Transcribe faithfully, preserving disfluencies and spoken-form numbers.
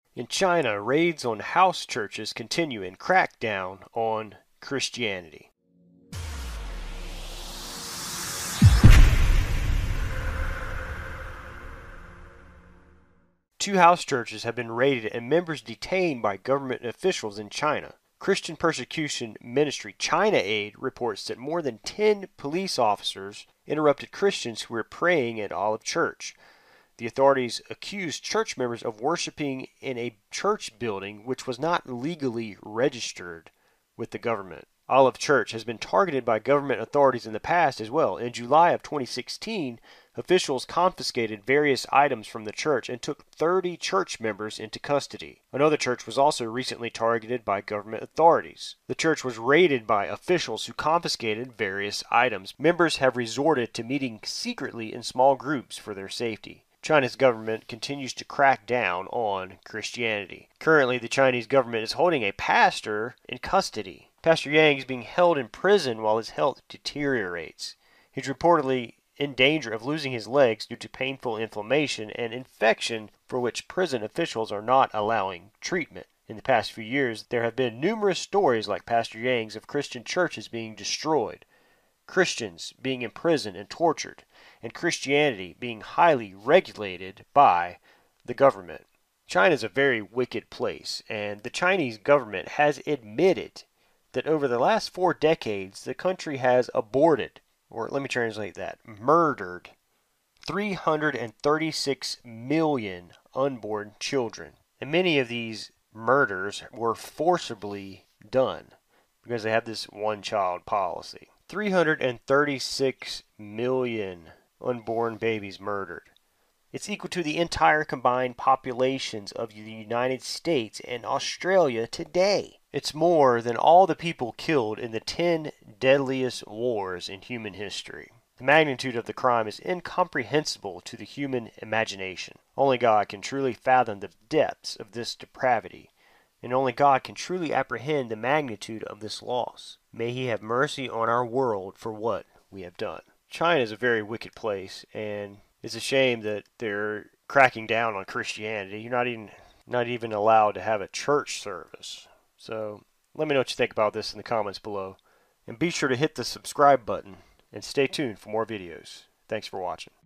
In China, raids on house churches continue and crackdown on Christianity. Two house churches have been raided and members detained by government officials in China. Christian Persecution Ministry China Aid reports that more than ten police officers interrupted Christians who were praying at Olive Church. The authorities accused church members of worshiping in a church building which was not legally registered with the government. Olive Church has been targeted by government authorities in the past as well. In July of twenty sixteen, officials confiscated various items from the church and took thirty church members into custody. Another church was also recently targeted by government authorities. The church was raided by officials who confiscated various items. Members have resorted to meeting secretly in small groups for their safety. China's government continues to crack down on Christianity. Currently, the Chinese government is holding a pastor in custody. Pastor Yang is being held in prison while his health deteriorates. He's reportedly in danger of losing his legs due to painful inflammation and infection for which prison officials are not allowing treatment. In the past few years, there have been numerous stories like Pastor Yang's of Christian churches being destroyed, Christians being imprisoned and tortured, and Christianity being highly regulated by the government. China is a very wicked place, and the Chinese government has admitted that over the last four decades, the country has aborted, or let me translate that, murdered, three hundred thirty-six million unborn children. And many of these murders were forcibly done because they have this one-child policy. three hundred thirty-six million unborn babies murdered. It's equal to the entire combined populations of the United States and Australia today. It's more than all the people killed in the ten deadliest wars in human history. The magnitude of the crime is incomprehensible to the human imagination. Only God can truly fathom the depths of this depravity, and only God can truly apprehend the magnitude of this loss. May He have mercy on our world for what we have done. China is a very wicked place, and it's a shame that they're cracking down on Christianity. You're not even not even allowed to have a church service. So let me know what you think about this in the comments below. And be sure to hit the subscribe button and stay tuned for more videos. Thanks for watching.